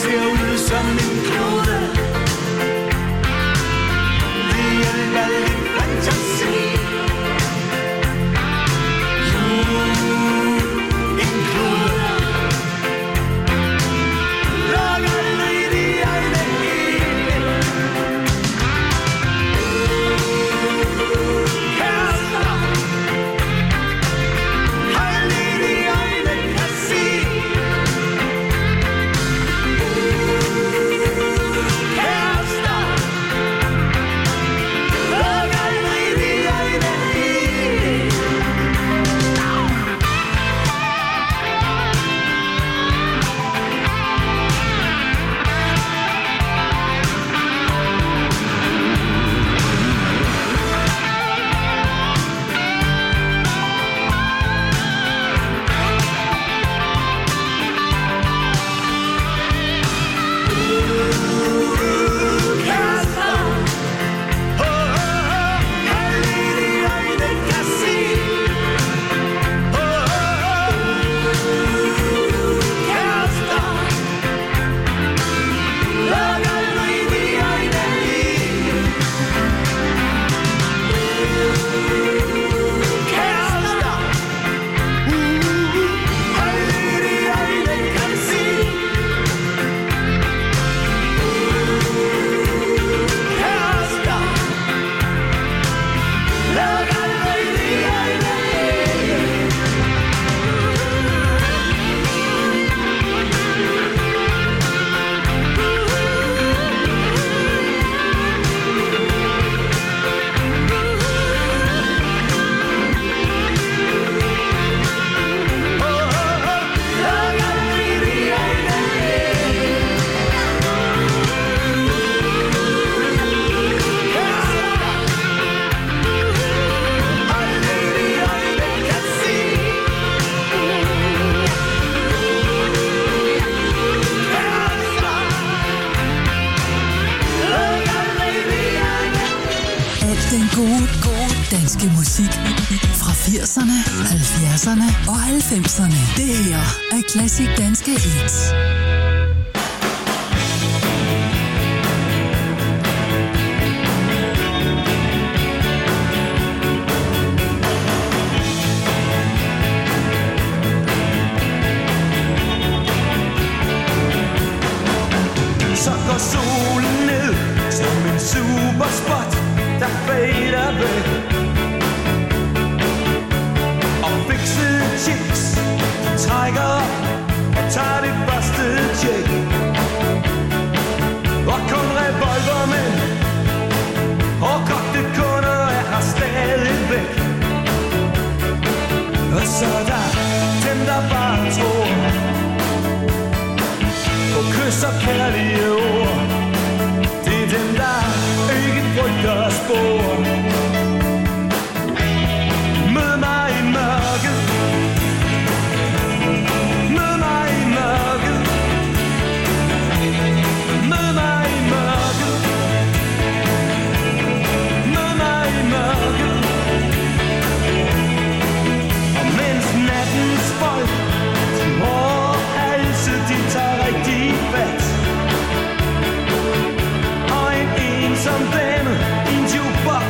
ser ud som en klode. Det er alt din fantasi. En klode. Luk aldrig de øjne helt. Kærester. Hold i de øjne kan se. Kærester. Luk aldrig de øjne helt. Den gode danske musik fra 80'erne, 70'erne og 90'erne. Det her er Classic Danske Hits. Så går solen ned som en superspot, der fader væk. Og fikset chicks trækker op og tager det første tjek. Og kun revolvermænd og kogte kunder er her stadigvæk. Og så der dem, der bare tror på kys og kærlige ord. Det er dem, der ikke frygter spor. Mød mig i mørket. Mød mig i mørket. Mød mig i mørket. Mød mig i mørket. Og mens nattens folk, de hårde halse, de tager rigtig fat. Som dame i en jukebox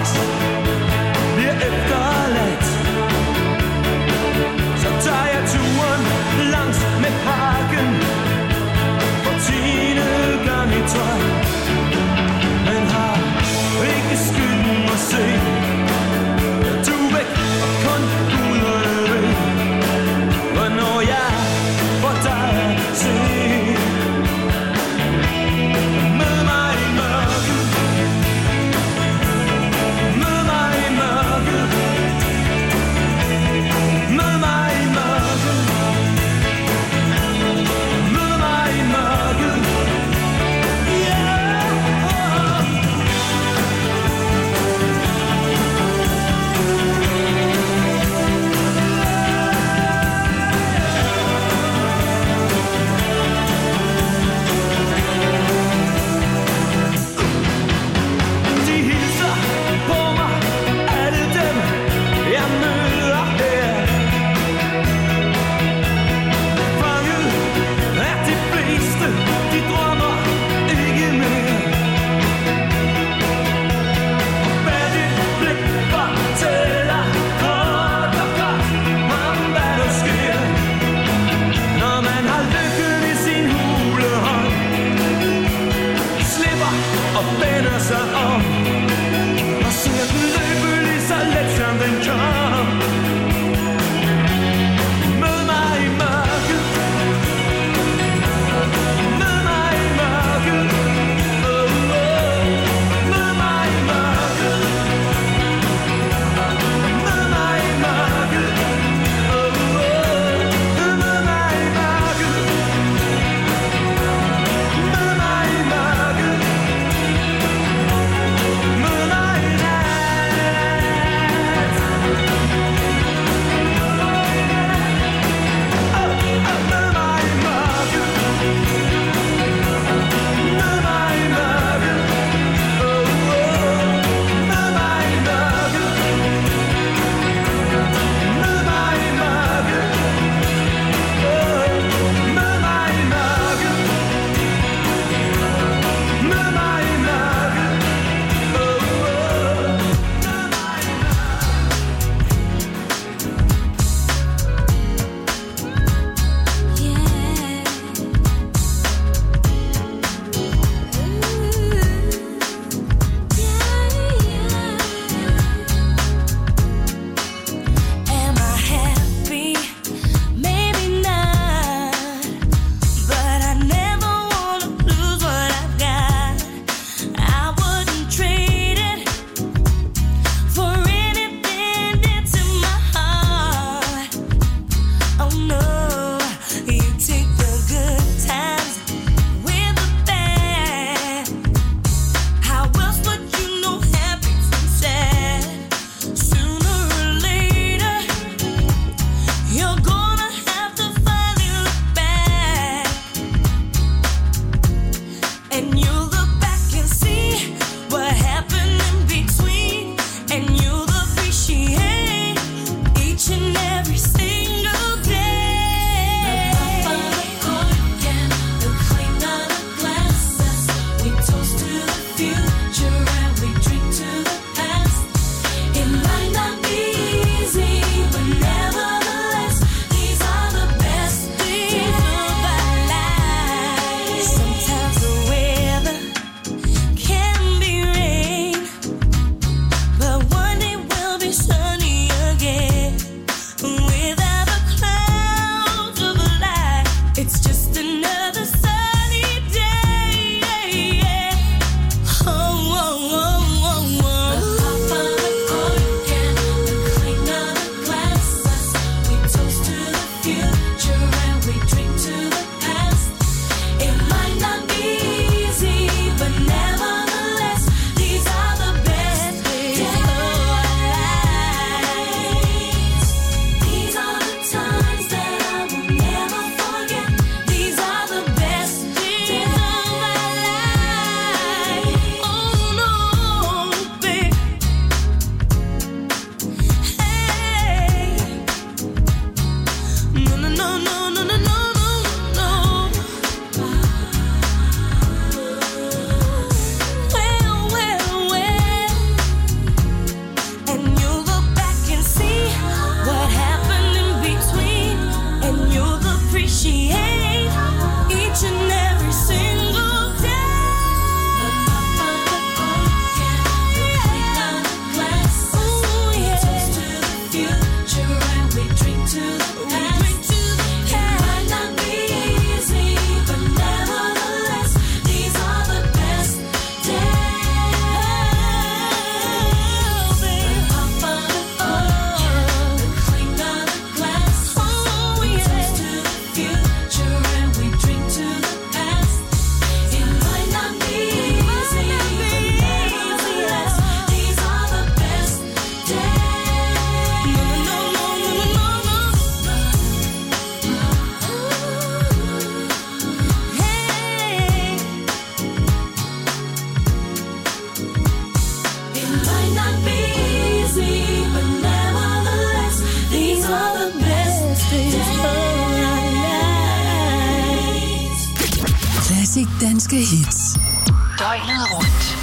danske hits. Døgnet rundt.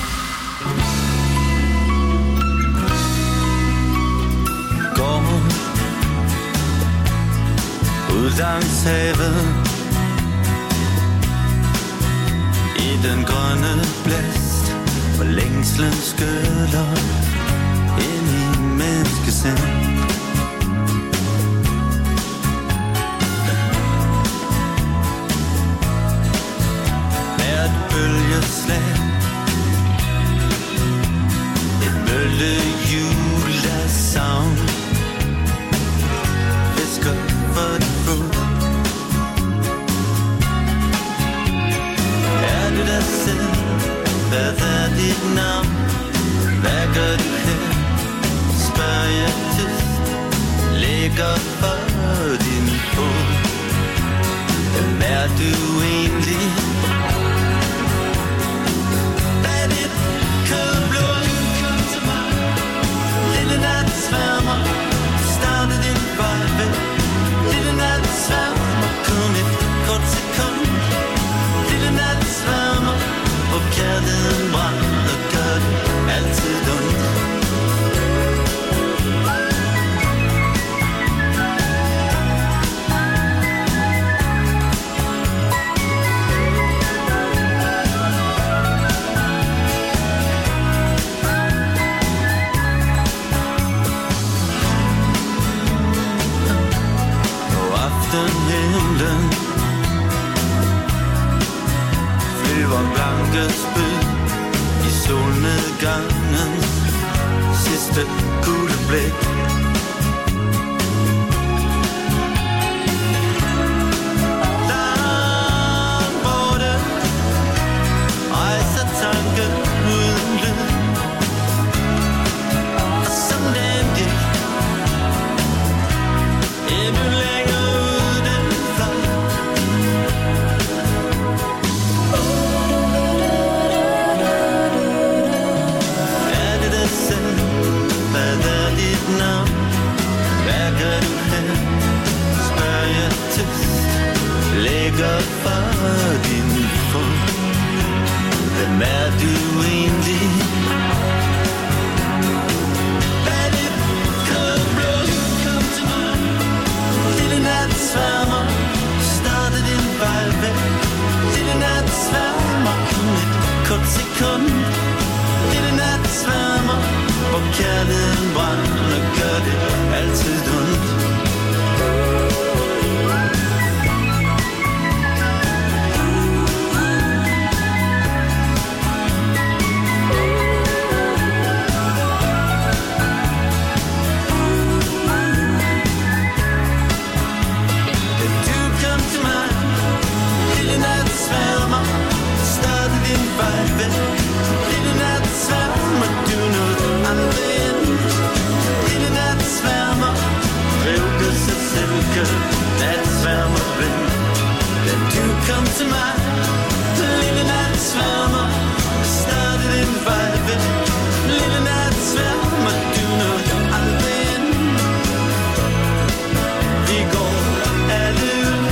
Går ud langs havet i den grønne blæst, hvor længslen skyller ind i menneskesind. Bølgeslag, et møllehjul af savn, fisker for dit fod. Er du dig selv? Hvad er dit navn? Hvad gør du her? Spørger jeg tyst, ligger for din fod. Hvem er du egentlig? Starte din vej væk. Lille natsværmer, kun et kort sekund. Lille natsværmer, hvor kærligheden brænder, gør det altid ondt. Himlen flyver blanke spyd i solnedgangens sidste gule blik. Langt borte rejser tanken uden lyd, og sådan den gik endnu længere. Ligger for din fod. Hvem er du egentlig? Lad det kolde blod kom til mig. Lille natsværmer, starte din vej væk. Lille natsværmer, kun et kort sekund. Lille natsværmer, hvor kærligheden brænder, gør det altid ondt. Kom til mig, lille natsværmer, starte din vej væk. Lille natsværmer, du nåede aldrig ind. Vi går alle ud.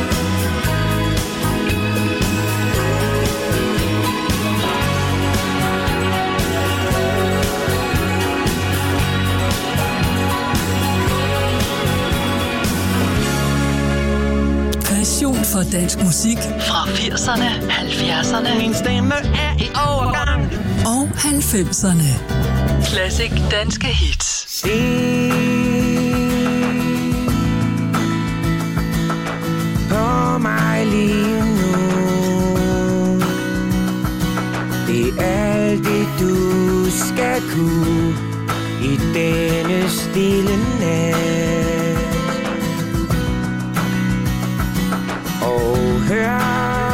Passion for dansk musik fra 80'erne, 70'erne. Min stemme er i overgang. Og 90'erne. Classic danske hits. Se på mig lige nu. Det er alt det du skal kunne i denne stille nat. Og hør,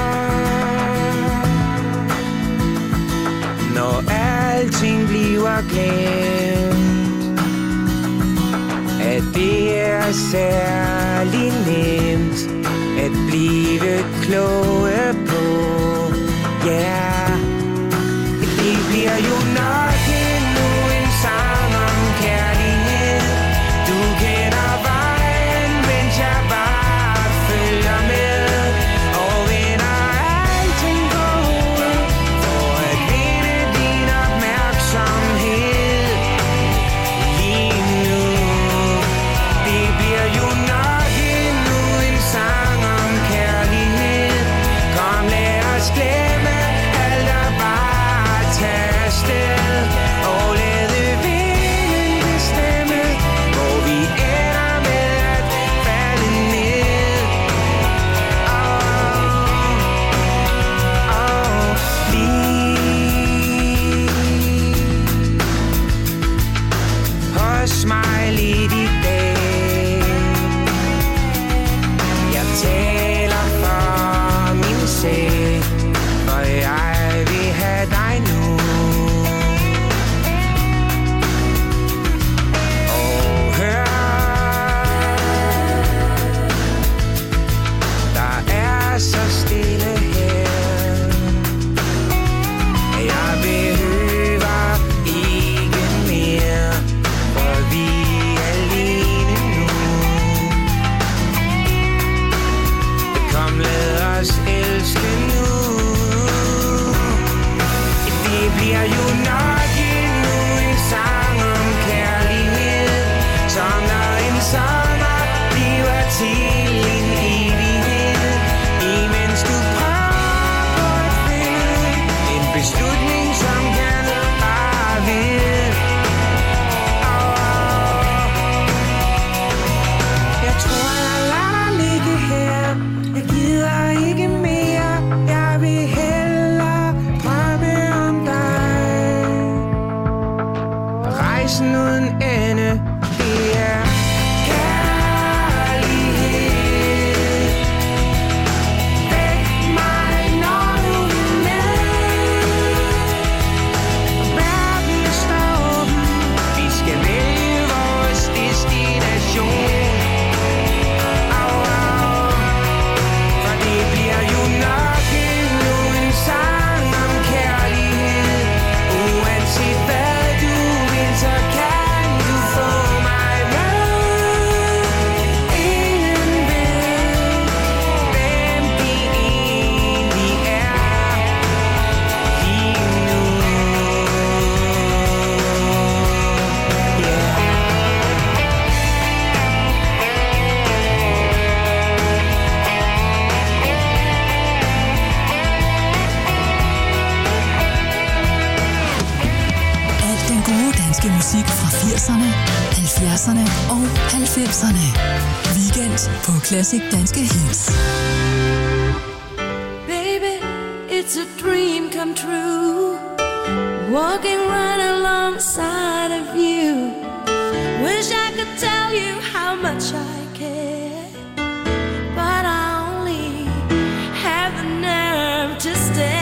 når alting bliver glemt, at det er særlig nemt at blive kloge på. Ja, det bliver jo nok endnu en sang om kærlighed. Du kender vejen, mens jeg bare følger med. Og vinder alting på musik fra 80'erne, 70'erne og 90'erne. Weekend på Classic Danske Hits. Baby, it's a dream come true. Walking right alongside of you. Wish I could tell you how much I care, but I only have the nerve to stay.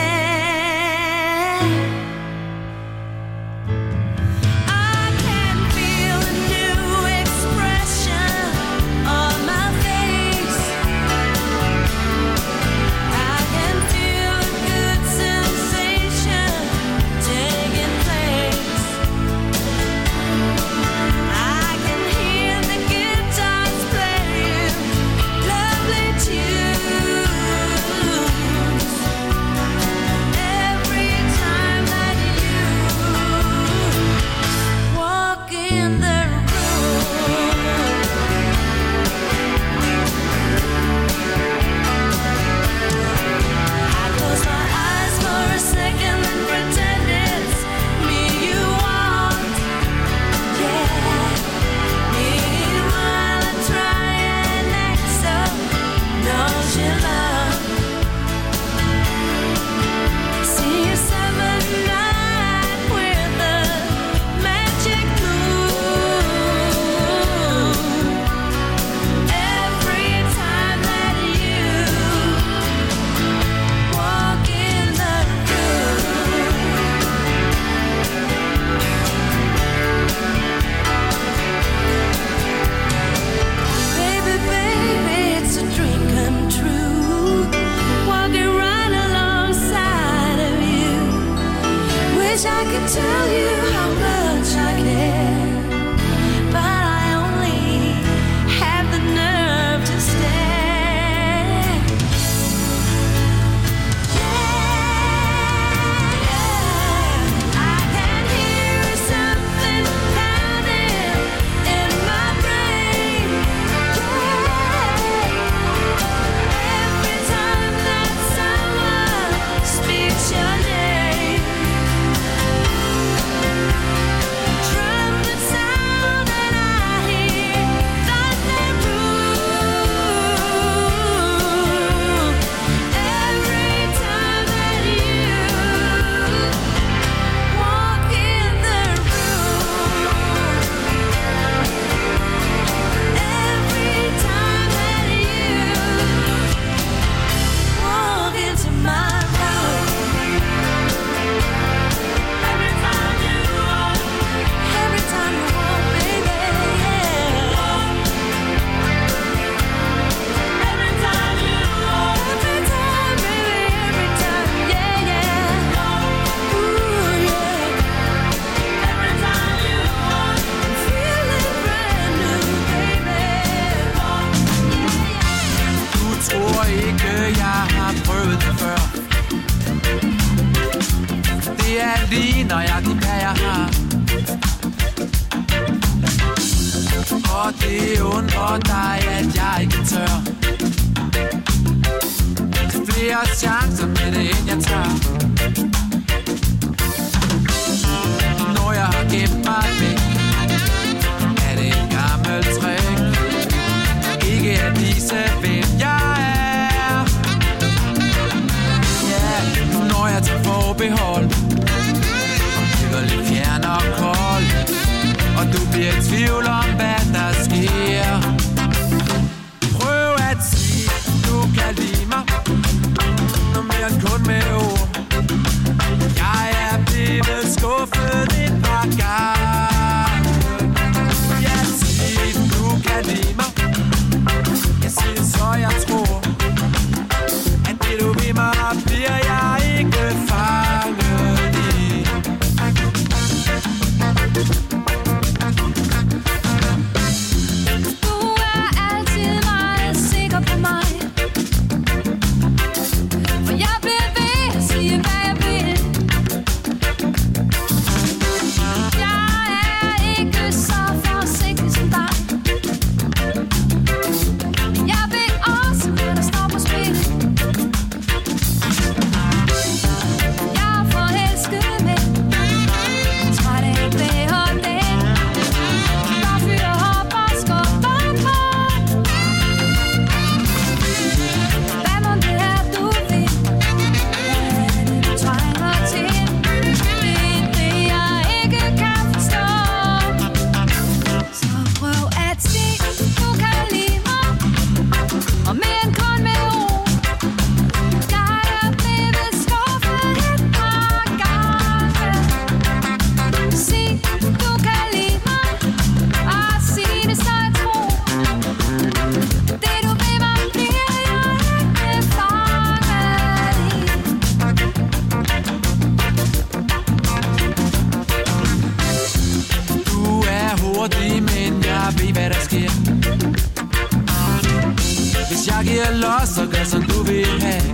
vil have.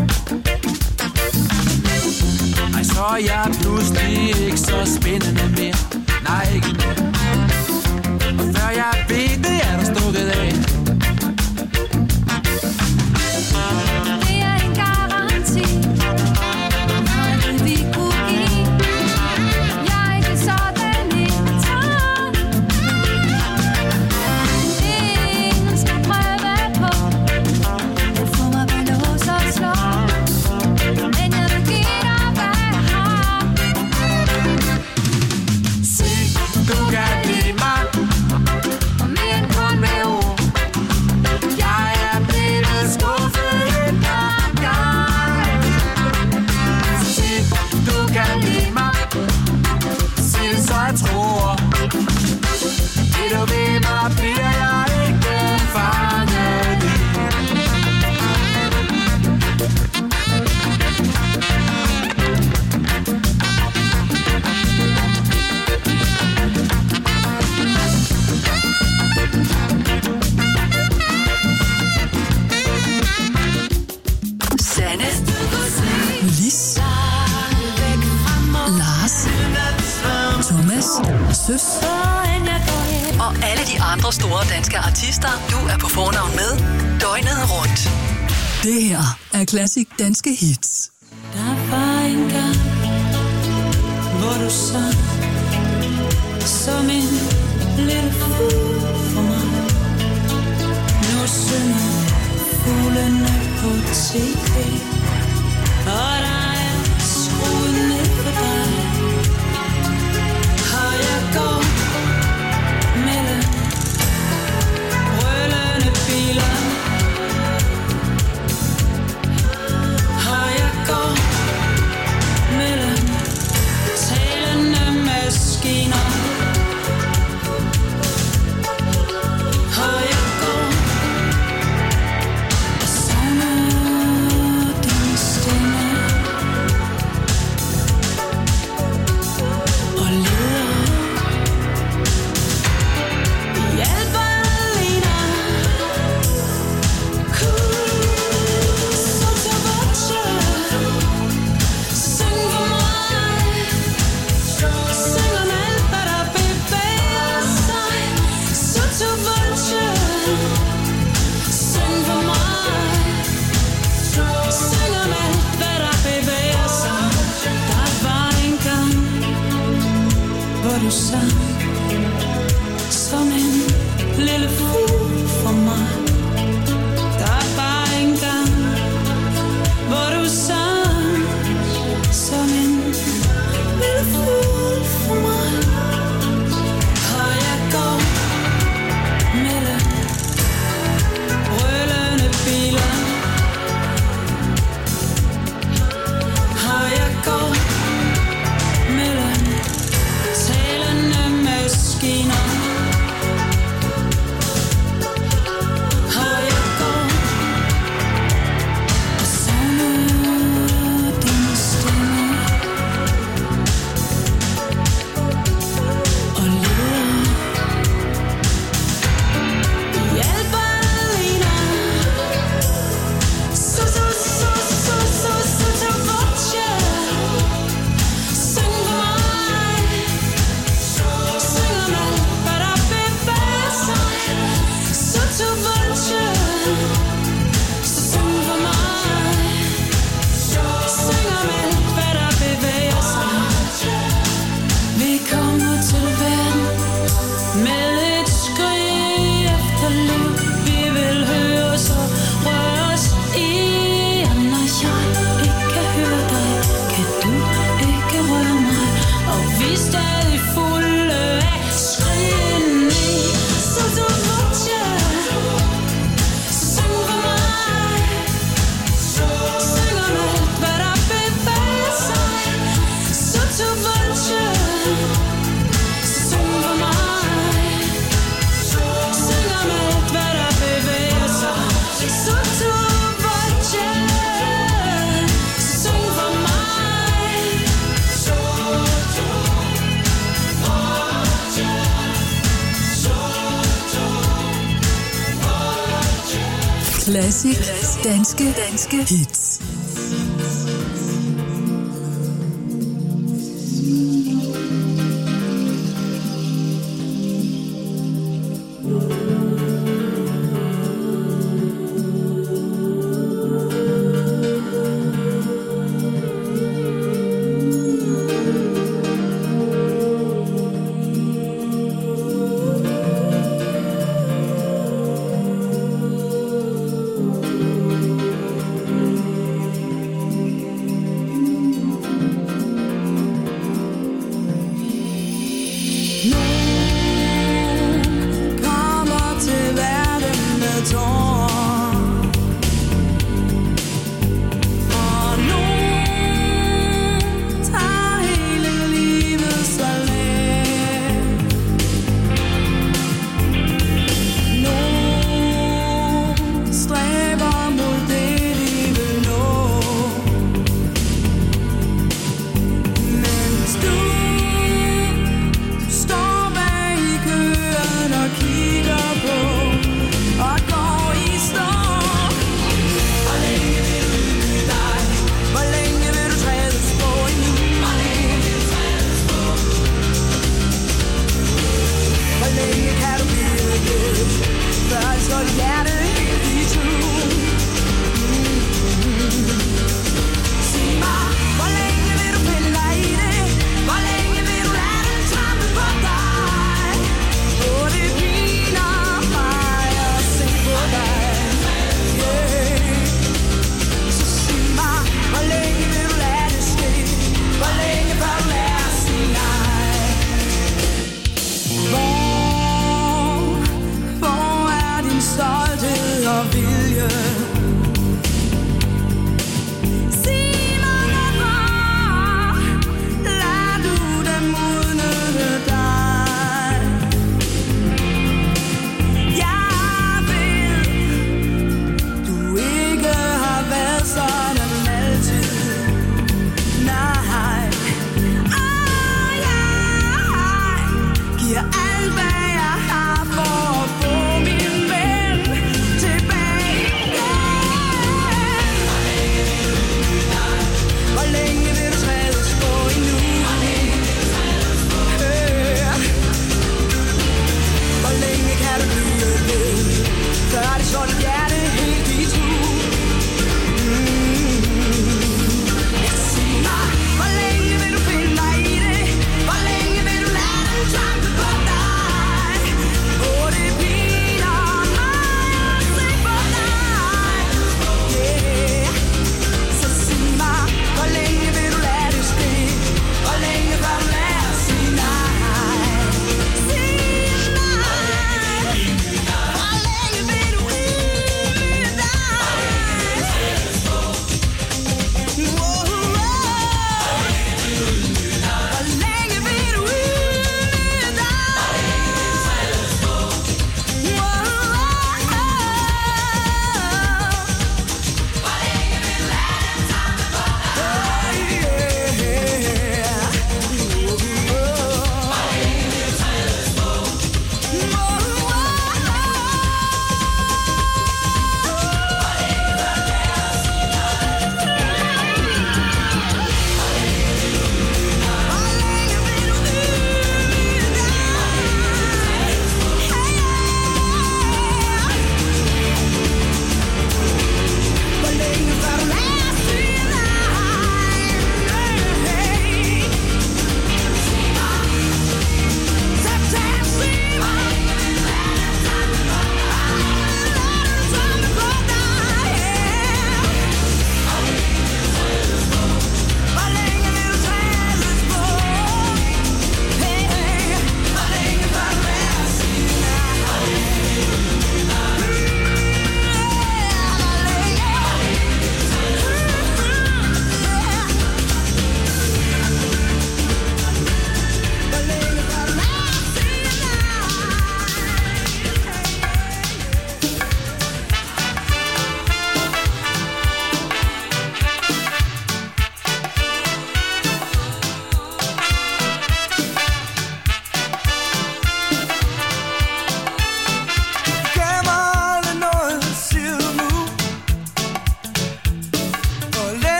Ej, så er jeg pludselig ikke så spændende mere. Nej, ikke mere. Og før jeg ved det, er der stukket af. Det er en garanti, noget vi kunne give. Jeg er ikke sådan en tand. Ingen skal prøve på at få mig bag lås og slå. Men jeg vil give dig, hvad jeg har. Se, du kan lide mig. Og mere end kun med ord. Jeg er blevet skuffet en par gange. Se, du kan lide mig. Sig det, så jeg tror. Det du ved mig, bliver jeg ikke fanget i. Sanne, Lis, Lars, Thomas, Søs og alle de andre store danske artister, du er på fornavn med døgnet rundt. Det her er Classic Danske Hits. Der var en gang, hvor du sang som en lille fugl for mig. Nu synger fuglene på TV, og der er skruet ned for dig. Og jeg går mellem brølende biler, og jeg går mellem talende maskiner, og jeg går og savner din stemme, og leder i alt ballerina. Sotto voce, syng for mig, syng om alt, hvad der bevæger sig. Sotto voce, syng for mig, syng om alt, hvad der bevæger sig. Der var en gang, hvor du sang som en lille fugl for mig. Der var en gang, hvor du sang som en lille fugl for mig. Og jeg går mellem brølende biler, og jeg går mellem talende maskiner, Classic. Danske hits.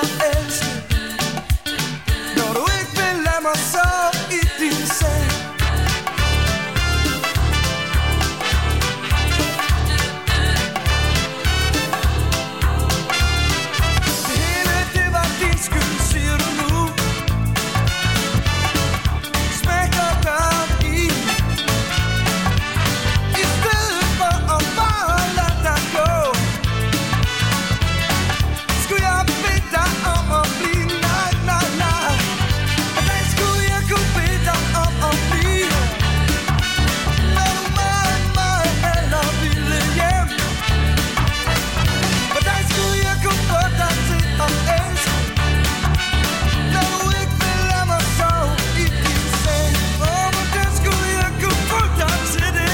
at elske, når du ikke vil lade mig sove i din seng. Det hele, det var din skyld, siger du nu. Smæk og gør i stedet for at bare lade dig gå. Skulle jeg bede dig om at blive? Nej, nej, nej. Hvordan skulle jeg kunne bede dig om at blive? Når du meget, meget hellere ville hjem. Hvordan skulle jeg kunne få dig til at elske, når du ikke vil lade mig sove i din seng? Hvordan skulle jeg kunne få dig til det?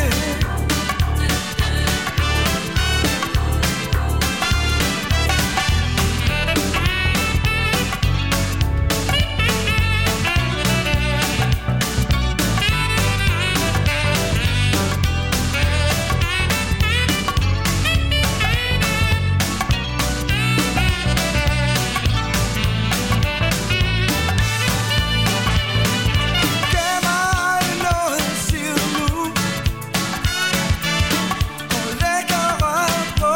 Gav mig noget, siger du nu, og lægger røret på.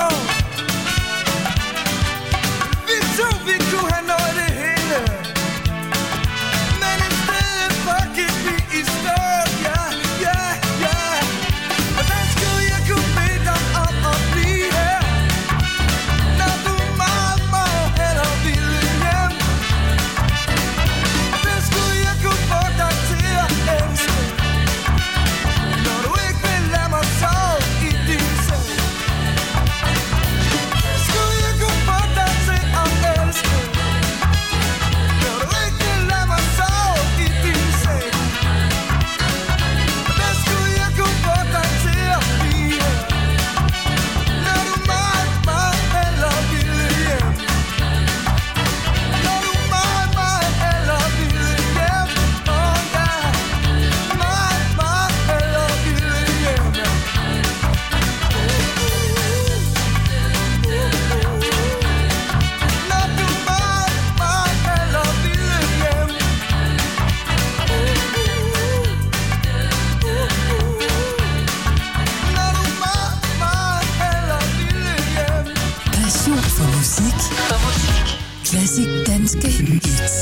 Vi to, vi kunne have nået det hele, men i stedet for gik vi i stå. Ja, ja, ja. Hvordan skulle jeg kunne bede dig om at blive her, når du meget, meget hellere ville hjem? Hvordan skulle jeg kunne få dig til at elske, når du ikke vil lade mig sove i din seng? Hvordan skulle jeg kunne få dig til at elske, når du ikke vil lade mig sove i din seng? Hvordan skulle jeg kunne få dig til at blive, når du meget, meget hellere ville hjem? Når du meget, meget hellere ville hjem. Åh ja, meget, meget hellere ville hjem. Når du meget, meget hellere ville hjem. Når du meget, meget hellere ville hjem. Passion for musik. Classic danske hits.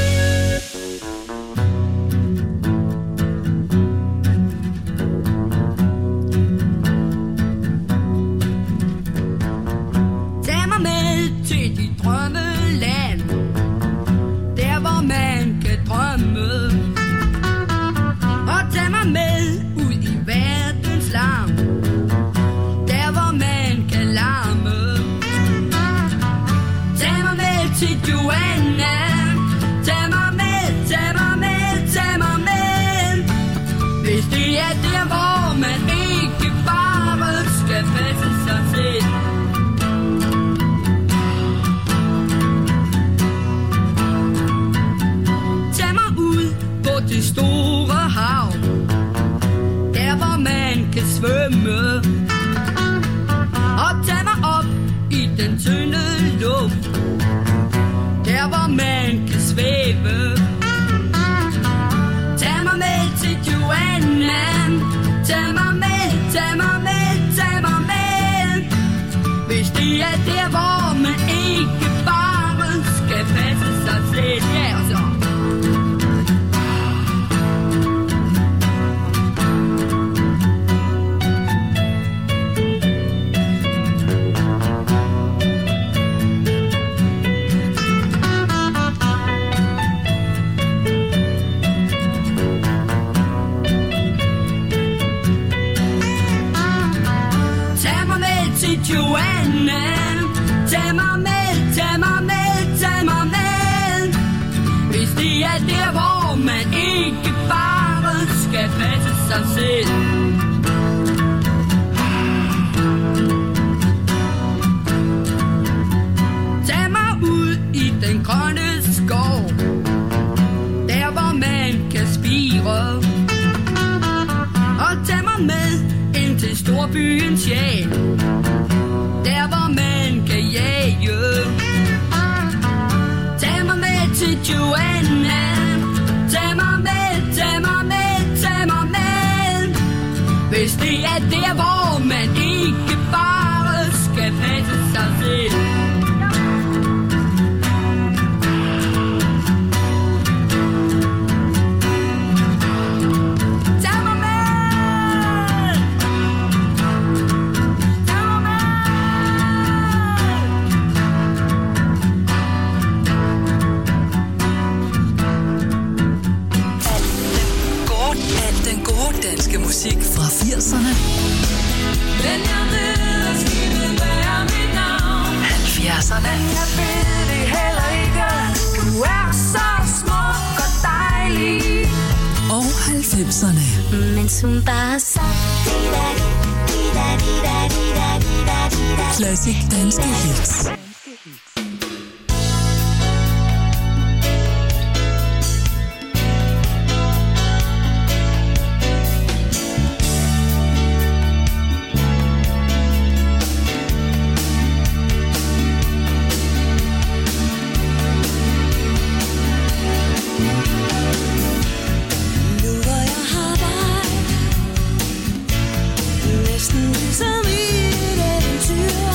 Tag mig med til dit drømmeland, der hvor man kan drømme. Og tag mig med ud i verdens larm, der hvor man kan larme. Tag mig med til Joanna, tag mig med, tag mig med, tag mig med. Hvis det er der hvor man ikke bare skal passe sig selv. Tag mig ud på det store hav, der hvor man kan svømme. Og tag mig op i den tynde luft, der hvor man kan svæve. Tag mig med til Joanna, tag mig med, tag mig med, tag mig med. Hvis det er der hvor man ikke bare skal passe sig selv. Ja, og så Joanna, tag mig med, tag mig med, tag mig med. Hvis det er der hvor man ikke bare skal passe sig selv. Tag mig ud i den grønne skov, der hvor man kan spire. Og tag mig med ind til storbyens sjæl, der hvor man kan jage. danske musik fra 80'erne, 70'erne Jeg ved det heller ikke. Du er så smuk og dejlig. og 90'erne. Mens hun bare sang. Classic danske hits. Som i et eventyr.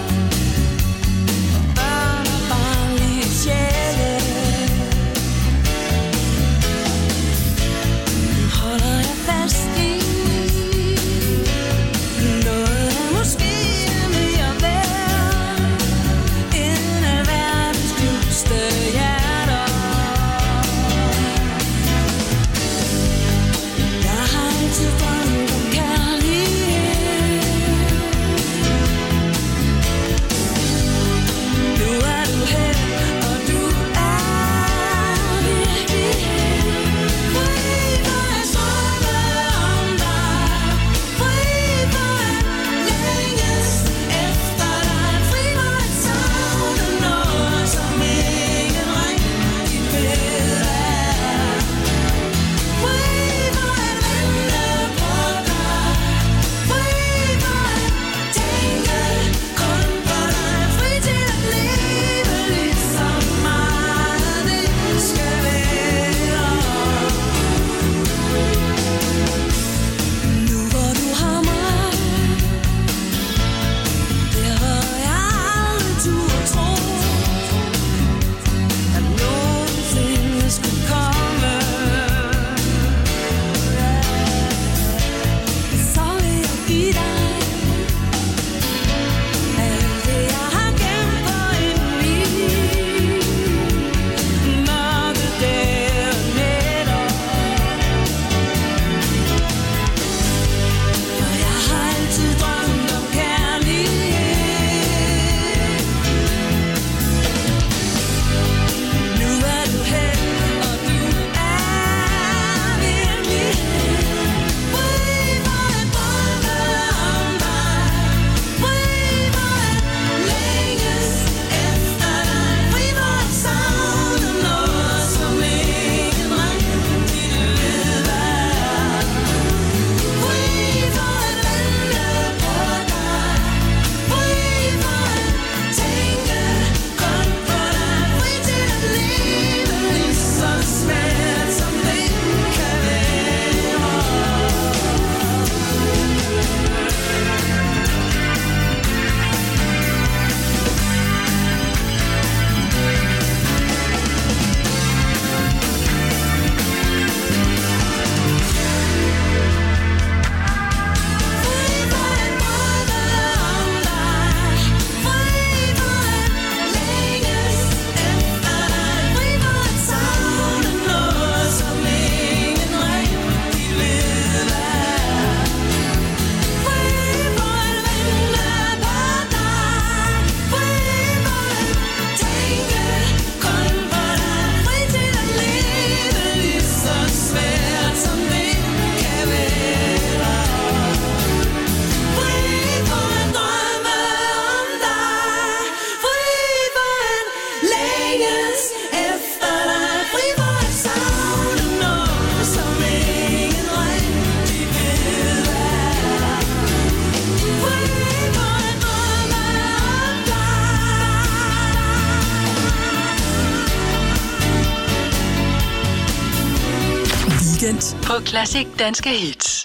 Weekend på Classic Danske Hits.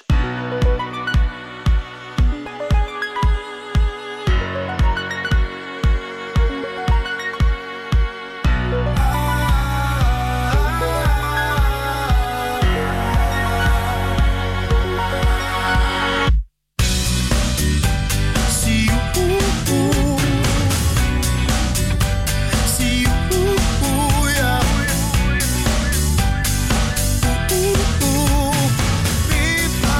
Be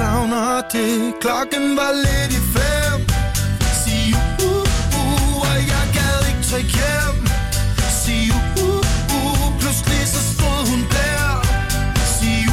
savner det. Klokken var lidt i 5. Sig og jeg gad ikke tage hjem. Sig pludselig så stod hun der. Sig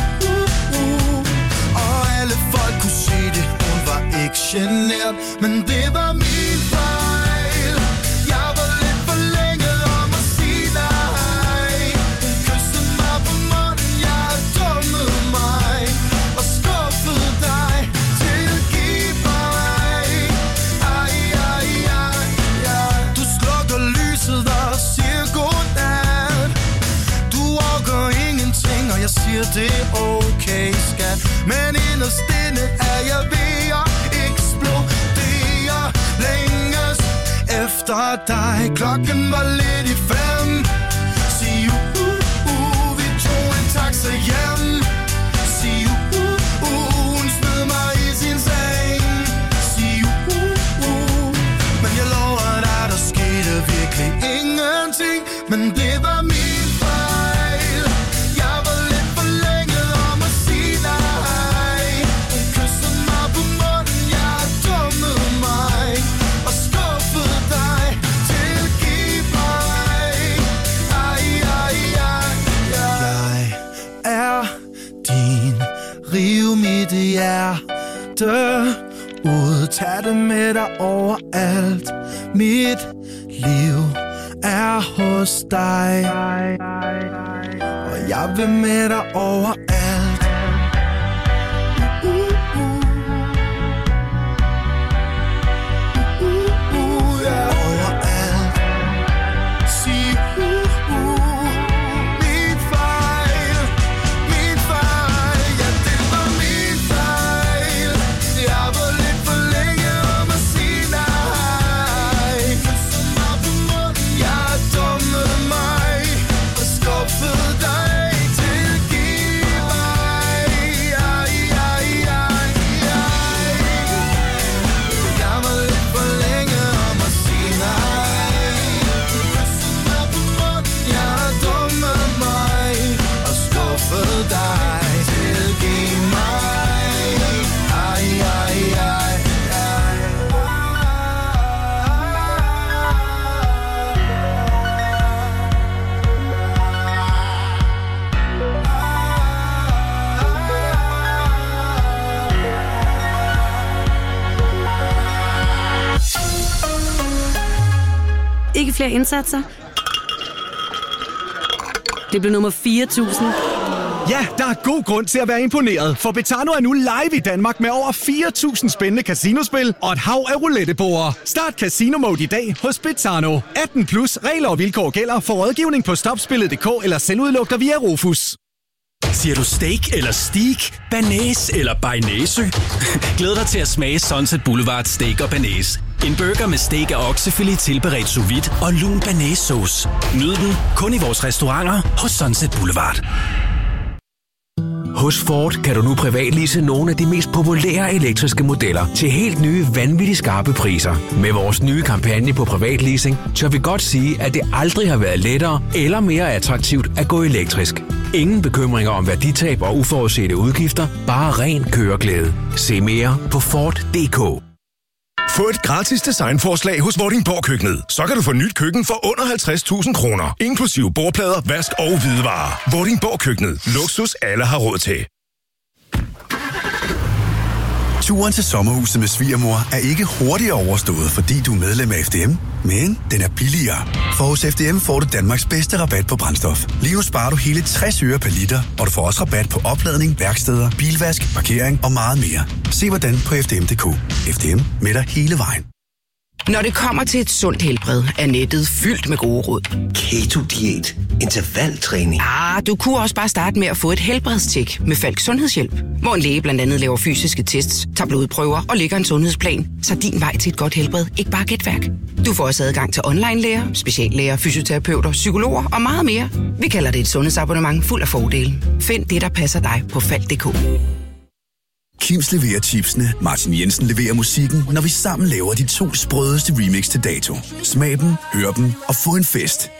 og alle folk kunne se det. Hun var ikke genert, men det var min fejl. Jeg var lidt for længe om at sige nej. Hun kyssede mig på munden, jeg dummede mig og skuffede dig. Tilgiv mig. Ej, ej, ej, ej. Du slukker lyset og siger godnat. Du orker ingenting, og jeg siger det er okay, skat. Men inderst inde er jeg ved at eksplodere. Længes efter dig. Klokken var lidt i 5. Sig vi tog en taxa hjem. Sig hun smed mig i sin seng. Sig men jeg lover dig, der skete virkelig ingenting. Men det var min fejl. Jeg var lidt for længe om at sige nej. Hun kyssede mig på munden, jeg dummede mig og skuffede dig. Tilgiv mig. Ej, ej, ej, ej. Jeg er din. Riv mit hjerte ud. Tag det med dig overalt. Mit liv er hos dig, og jeg vil med dig overalt. Overalt. Sig min fejl, min fejl. Ja, det var min fejl. Jeg var lidt for længe om at sige nej. Kyssede mig på munden, jeg dummede mig og skuffede dig. Tilgiv mig. Ej, ej, ej, ej. Jeg var lidt for længe om at sige nej. Kyssede mig på munden, jeg dummede mig og skuffede dig. Tilgiv mig. Ej, ej, ej, Ikke flere indsatser. Det blev nummer 4.000. Ja, der er god grund til at være imponeret, for Betano er nu live i Danmark med over 4.000 spændende casinospil og et hav af rouletteborde. Start Casino Mode i dag hos Betano. 18 plus regler og vilkår gælder for rådgivning på stopspillet.dk eller selvudlugter via Rofus. Siger du steak eller steak, banæs eller bearnaise? Glæd dig til at smage Sunset Boulevard Steak og Banæs. En burger med steak af oksefilet tilberedt sous vide og lun banæssauce. Nyd den kun i vores restauranter hos Sunset Boulevard. Hos Ford kan du nu privatlease nogle af de mest populære elektriske modeller til helt nye, vanvittigt skarpe priser. Med vores nye kampagne på privatleasing, tør vi godt sige, at det aldrig har været lettere eller mere attraktivt at gå elektrisk. Ingen bekymringer om værditab og uforudsete udgifter, bare ren køreglæde. Se mere på Ford.dk. Få et gratis designforslag hos Vordingborg Køkkenet. Så kan du få nyt køkken for under 50.000 kroner. Inklusive bordplader, vask og hvidevarer. Vordingborg Køkkenet. Luksus alle har råd til. Turen til sommerhuset med svigermor er ikke hurtigere overstået, fordi du er medlem af FDM, men den er billigere. For hos FDM får du Danmarks bedste rabat på brændstof. Lige nu sparer du hele 60 øre per liter, og du får også rabat på opladning, værksteder, bilvask, parkering og meget mere. Se hvordan på FDM.dk. FDM med dig hele vejen. Når det kommer til et sundt helbred, er nettet fyldt med gode råd. Keto-diæt, intervaltræning. Du kunne også bare starte med at få et helbredstjek med Falk Sundhedshjælp, hvor en læge blandt andet laver fysiske tests, tager blodprøver og lægger en sundhedsplan, så din vej til et godt helbred ikke bare er gætværk. Du får også adgang til online-læger, speciallæger, fysioterapeuter, psykologer og meget mere. Vi kalder det et sundhedsabonnement fuld af fordele. Find det, der passer dig på Falk.dk. Kims leverer chipsene, Martin Jensen leverer musikken, når vi sammen laver de 2 sprødeste remix til dato. Smag dem, hør dem og få en fest.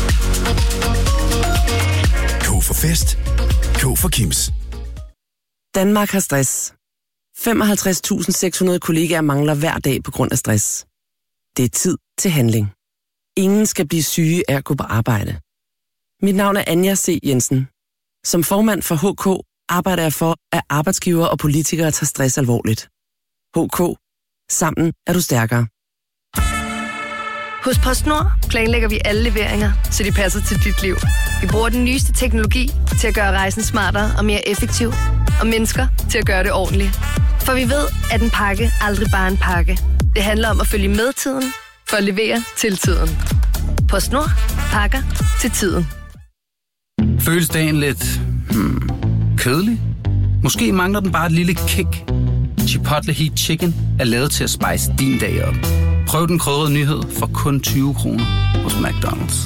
K for fest. K for Kims. Danmark har stress. 55.600 kollegaer mangler hver dag på grund af stress. Det er tid til handling. Ingen skal blive syge af at gå på arbejde. Mit navn er Anja C. Jensen. Som formand for HK arbejder jeg for, at arbejdsgivere og politikere tager stress alvorligt. HK. Sammen er du stærkere. Hos PostNord planlægger vi alle leveringer, så de passer til dit liv. Vi bruger den nyeste teknologi til at gøre rejsen smartere og mere effektiv, og mennesker til at gøre det ordentligt. For vi ved, at en pakke aldrig bare er en pakke. Det handler om at følge med tiden, for at levere til tiden. PostNord. Pakker til tiden. Føles dagen lidt kedelig? Måske mangler den bare et lille kick. Chipotle Heat Chicken er lavet til at spice din dag op. Prøv den krydrede nyhed for kun 20 kroner hos McDonald's.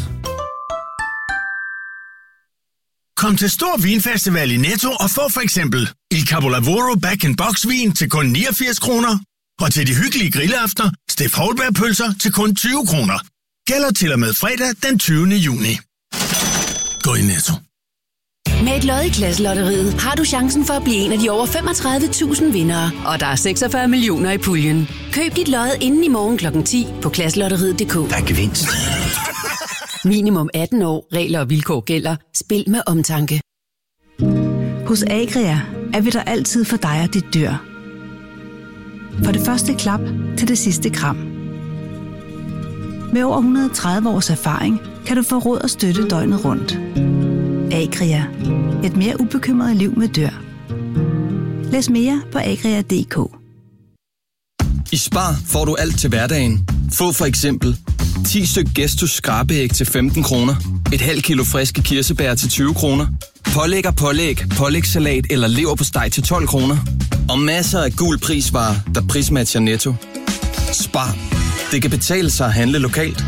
Kom til Stor Vinfestival i Netto og få for eksempel Il Capolavoro Back-in-Box vin til kun 89 kroner. Og til de hyggelige grilleaftener, Steff Holberg-pølser til kun 20 kroner. Gælder til og med fredag den 20. juni. Gå i Netto. Med et lod i Klasselotteriet har du chancen for at blive en af de over 35.000 vindere. Og der er 46 millioner i puljen. Køb dit lod inden i morgen kl. 10 på klasselotteriet.dk. Der er gevinst. Minimum 18 år. Regler og vilkår gælder. Spil med omtanke. Hos Agria er vi der altid for dig og dit dyr. For det første klap til det sidste kram. Med over 130 års erfaring kan du få råd og støtte døgnet rundt. Agria. Et mere ubekymret liv med dyr. Læs mere på agria.dk. I Spar får du alt til hverdagen. Få for eksempel 10 styk Gestus skrabeæg til 15 kroner. Et halvt kilo friske kirsebær til 20 kroner. Pålæg, pålægssalat eller leverpostej til 12 kroner. Og masser af gul prisvarer, der prismatcher Netto. Spar. Det kan betale sig at handle lokalt.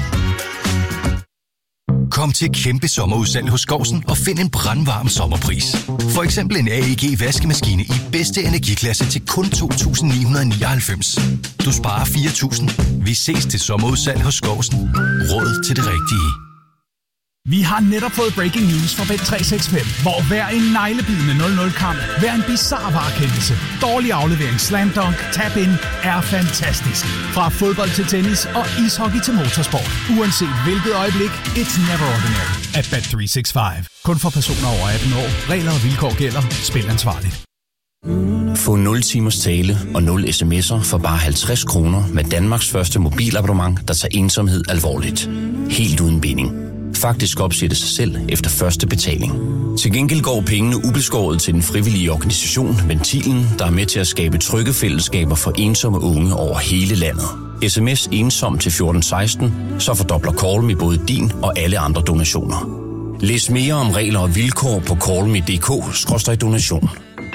Kom til kæmpe sommerudsalg hos Skovsen og find en brandvarm sommerpris. For eksempel en AEG vaskemaskine i bedste energiklasse til kun 2.999. Du sparer 4.000. Vi ses til sommerudsalg hos Skovsen. Råd til det rigtige. Vi har netop fået breaking news fra Bet365, hvor hver en neglebidende 0-0-kamp, hver en bizarre varekendelse, dårlig aflevering, slam dunk, tap-in er fantastisk. Fra fodbold til tennis og ishockey til motorsport. Uanset hvilket øjeblik, it's never ordinary at Bet365. Kun for personer over 18 år. Regler og vilkår gælder. Spil ansvarligt. Få 0 timers tale og 0 sms'er for bare 50 kroner med Danmarks første mobilabonnement, der tager ensomhed alvorligt. Helt uden binding. Faktisk opsætte sig selv efter første betaling. Til gengæld går pengene ubeskåret til den frivillige organisation Ventilen, der er med til at skabe trygge fællesskaber for ensomme unge over hele landet. SMS ensom til 1416, så fordobler Call Me både din og alle andre donationer. Læs mere om regler og vilkår på callme.dk/donation.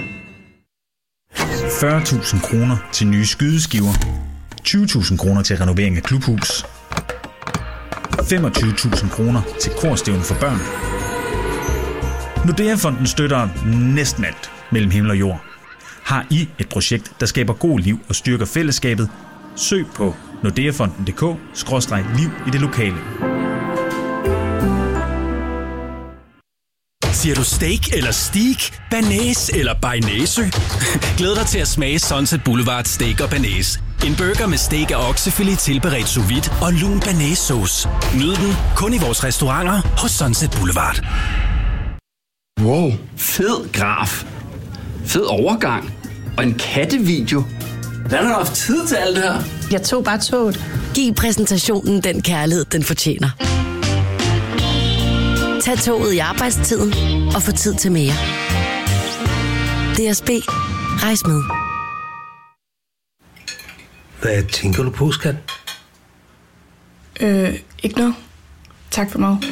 40.000 kroner til nye skydeskiver. 20.000 kroner til renovering af klubhus. 25.000 kroner til korstævne for børn. Nordea-fonden støtter næsten alt mellem himmel og jord. Har I et projekt, der skaber god liv og styrker fællesskabet? Søg på nordeafonden.dk/liv i det lokale. Siger du steak eller steak, banæs eller bearnaise? Glæd dig til at smage Sunset Boulevard Steak og Banæs. En burger med steak og oksefilet tilberedt sous vide og lun banæssauce. Nyd den kun i vores restauranter hos Sunset Boulevard. Wow, fed graf. Fed overgang. Og en kattevideo. Hvordan har du haft tid til alt det her? Jeg tog bare toget. Giv præsentationen den kærlighed, den fortjener. Tag toget i arbejdstiden og få tid til mere. DSB. Rejs med. Hvad tænker du på, skat? Ikke noget. Tak for mig.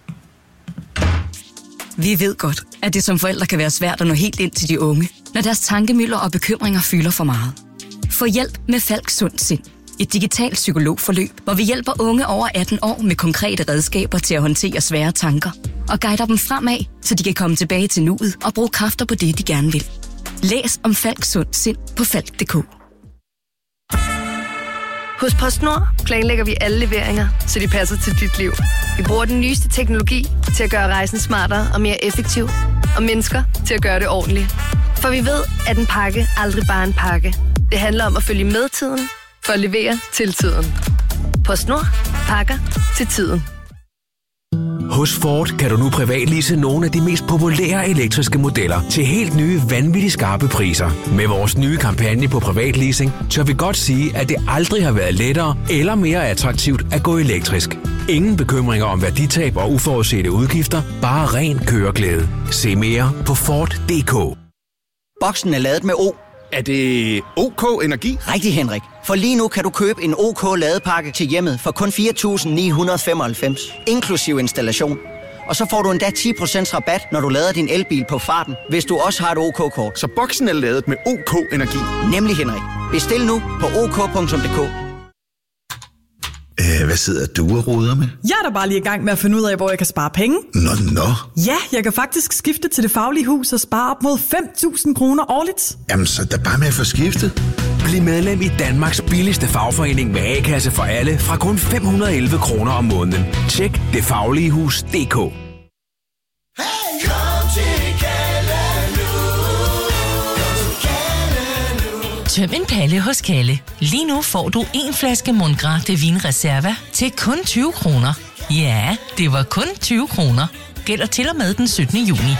Vi ved godt, at det som forældre kan være svært at nå helt ind til de unge, når deres tankemylder og bekymringer fylder for meget. Få hjælp med Falk Sund Sind. Et digitalt psykologforløb, hvor vi hjælper unge over 18 år med konkrete redskaber til at håndtere svære tanker og guider dem fremad, så de kan komme tilbage til nuet og bruge kræfter på det, de gerne vil. Læs om Falk Sund Sind på falk.dk. Hos PostNord planlægger vi alle leveringer, så de passer til dit liv. Vi bruger den nyeste teknologi til at gøre rejsen smartere og mere effektiv, og mennesker til at gøre det ordentligt. For vi ved, at en pakke aldrig bare er en pakke. Det handler om at følge med tiden, for at levere til tiden. PostNord. Pakker til tiden. Hos Ford kan du nu privatlease nogle af de mest populære elektriske modeller til helt nye, vanvittigt skarpe priser. Med vores nye kampagne på privatleasing, tør vi godt sige, at det aldrig har været lettere eller mere attraktivt at gå elektrisk. Ingen bekymringer om værditab og uforudsete udgifter, bare ren køreglæde. Se mere på Ford.dk. Boksen er ladet med O. Er det OK Energi? Rigtig, Henrik. For lige nu kan du købe en OK ladepakke til hjemmet for kun 4.995, inklusiv installation. Og så får du endda 10% rabat, når du lader din elbil på farten, hvis du også har et OK-kort. Så boksen er ladet med OK Energi? Nemlig, Henrik. Bestil nu på ok.dk. Hvad sidder du og roder med? Jeg er da bare lige i gang med at finde ud af, hvor jeg kan spare penge. Nå. Ja, jeg kan faktisk skifte til Det Faglige Hus og spare op mod 5.000 kroner årligt. Jamen, så da bare med at få skiftet. Bliv medlem i Danmarks billigste fagforening med A-kasse for alle fra kun 511 kroner om måneden. Tjek detfagligehus.dk. Tøm en palle hos Kalle. Lige nu får du en flaske Mundgras de Vin Reserva til kun 20 kroner. Ja, det var kun 20 kroner. Gælder til og med den 17. juni.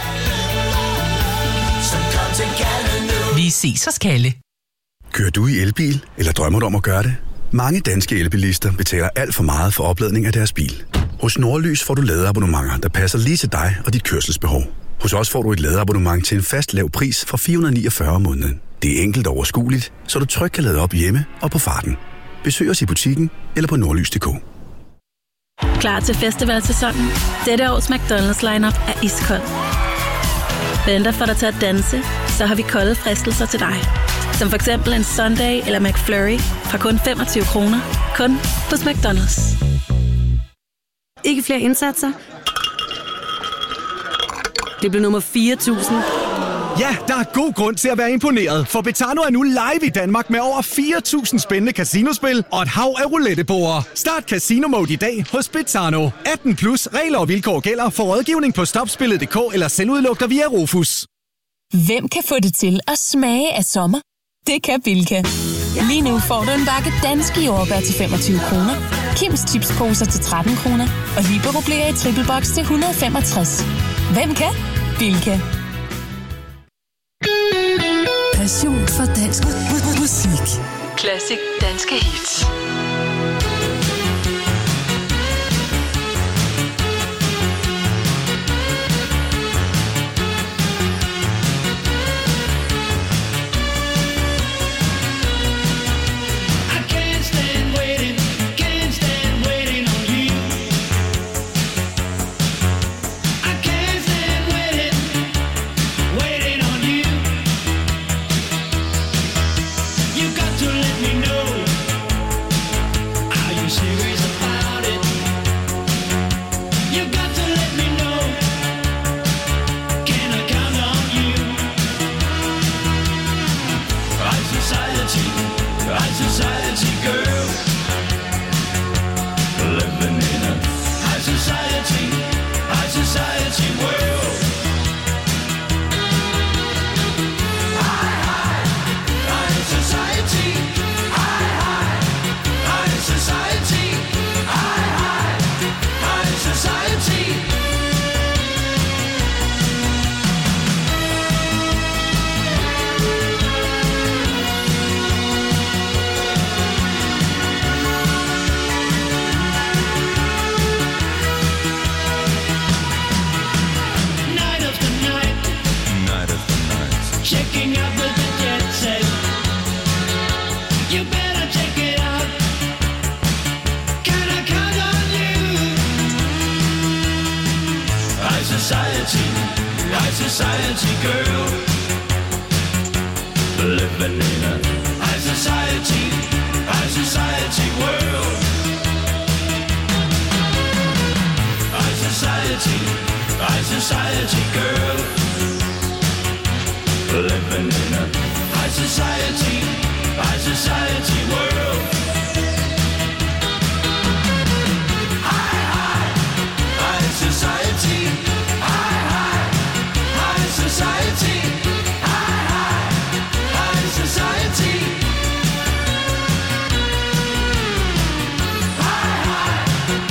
Vi ses hos Kalle. Kører du i elbil, eller drømmer du om at gøre det? Mange danske elbilister betaler alt for meget for opladning af deres bil. Hos Nordlys får du ladeabonnementer, der passer lige til dig og dit kørselsbehov. Hos os får du et ladeabonnement til en fast lav pris fra 449 om måneden. Det er enkelt og overskueligt, så du trygt kan lade op hjemme og på farten. Besøg os i butikken eller på nordlys.dk. Klar til festivalsæsonen? Dette års McDonald's lineup er iskold. Venter for dig til at danse, så har vi kolde fristelser til dig. Som for eksempel en Sunday eller McFlurry fra kun 25 kroner. Kun hos McDonald's. Ikke flere indsatser? Det blev nummer 4.000. Ja, der er god grund til at være imponeret, for Betano er nu live i Danmark med over 4.000 spændende casinospil og et hav af rouletteborde. Start Casino Mode i dag hos Betano. 18 plus regler og vilkår gælder for rådgivning på stopspillet.dk eller selvudlugter via Rufus. Hvem kan få det til at smage af sommer? Det kan Bilka. Lige nu får du en bakke danske jordbær til 25 kroner, Kims chipsposer til 13 kroner og Libero Blære i triple box til 165. Hvem kan? Bilka. Passion for dansk musik. Classic danske hits. Society girl, living in a high society world. High society girl, living in a high society world.